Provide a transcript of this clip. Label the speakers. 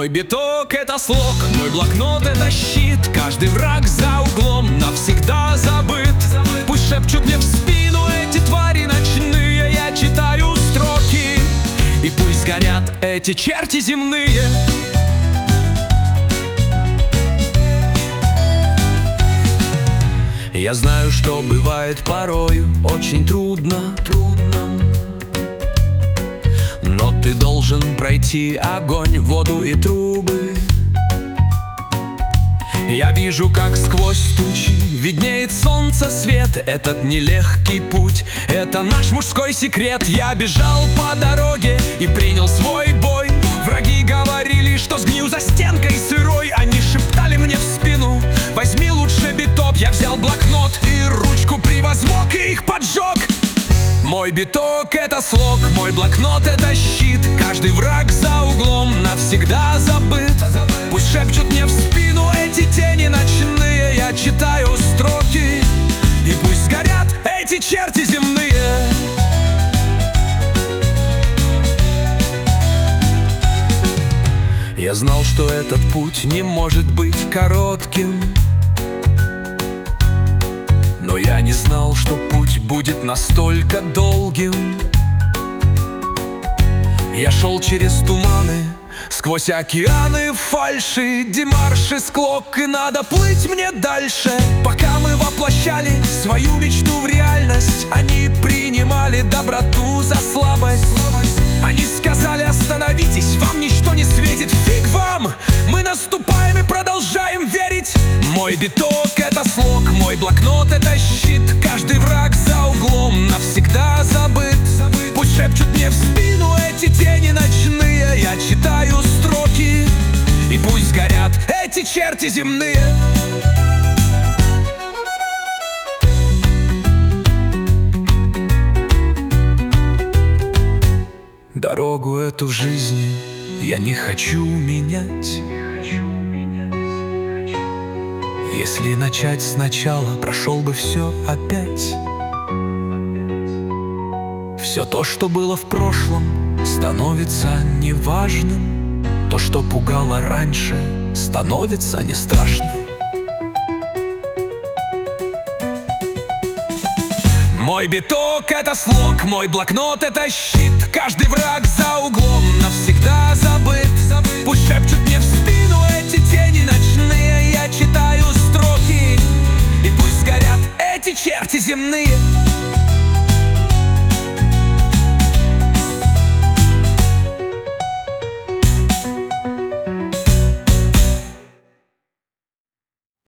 Speaker 1: Мой биток — это слог, мой блокнот — это щит. Каждый враг за углом навсегда забыт. Пусть шепчут мне в спину эти твари ночные, я читаю строки, и пусть горят эти черти земные. Я знаю, что бывает порою очень трудно, но ты должен пройти огонь, воду и трубы. Я вижу, как сквозь тучи виднеет солнце свет. Этот нелегкий путь — это наш мужской секрет. Я бежал по дороге и принял свой бой. Враги говорили, что сгнил за стенкой сырой. Они шептали мне в спину: возьми лучше биток. Я взял блокнот и ручку превозмог и их поджег. Мой биток — это слог, мой блокнот — это щит. Каждый враг за углом навсегда забыт. Пусть шепчут мне в спину эти тени ночные, я читаю строки, и пусть горят эти черти земные. Я знал, что этот путь не может быть коротким, но я не знал, что путь будет настолько долгим. Я шел через туманы, сквозь океаны фальши, демарши, склок, и надо плыть мне дальше. Пока мы воплощали свою мечту в реальность, они принимали доброту за слабость. Они сказали: остановитесь, вам ничто не светит, фиг вам! Мы наступаем и продолжаем верить. Мой биток — это слог, мой блокнот — это щит. Каждый враг за углом навсегда забыт. Пусть шепчут мне в спину эти тени ночные, я читаю строки, и пусть горят эти черти земные. Дорогу эту в жизни я не хочу менять. Если начать сначала, прошел бы все опять. Все то, что было в прошлом, становится неважным. То, что пугало раньше, становится не страшным. Мой биток — это слог, мой блокнот — это щит. Каждый враг за углом навсегда забыт. Пусть шепчут мне в спину эти тени ночные, я читаю строки, и пусть горят эти черти земные.